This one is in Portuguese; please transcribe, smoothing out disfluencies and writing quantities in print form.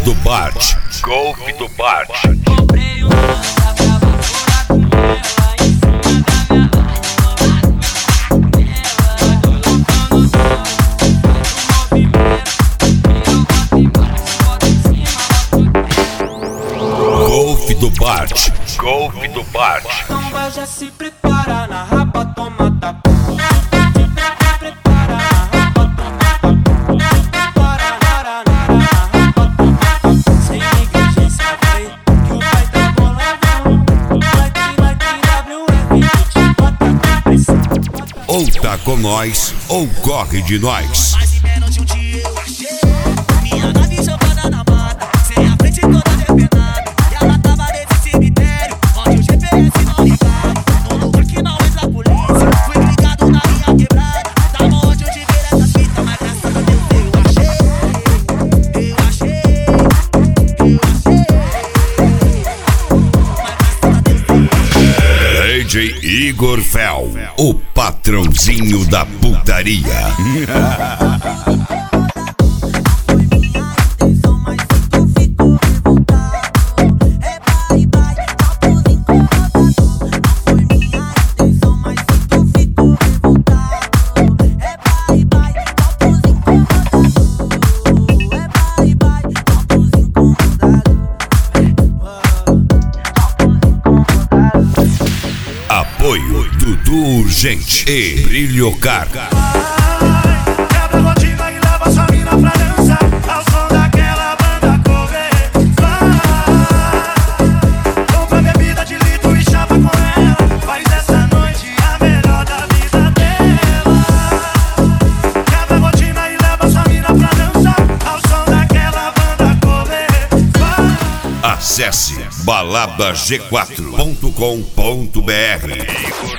do Bart. Golpe do Bart. Comprei uma lança pra vaporar com ela em cima da minha ela, colocando o sol, faz um movimento, eu boto embaixo, bota em cima, Golpe do Bart. Golpe do Bart. então vai já se prepara na rapa, toma tapa. Ou tá com nós, ou corre de nós. Mais e menos de um dia eu achei minha nave jogada na mata, sem a frente toda depenada. E ela tava nesse cemitério, onde o GPS não ligava. No lugar que não entra a polícia, fui ligado na minha quebrada. Tava onde eu tive essa fita, mas graças a Deus eu achei. Mas graças a Deus eu achei. DJ Igor Fel, o patrãozinho da putaria. Apoio Dudu Urgente e Brilho Car. Quebra a rotina e leva sua mina pra dançar ao som daquela banda correr. Vai, compra bebida de litro e chapa com ela. Faz dessa noite a melhor da vida dela. Quebra a rotina e leva sua mina pra dançar ao som daquela banda correr. Vai. Acesse balabag4.com.br.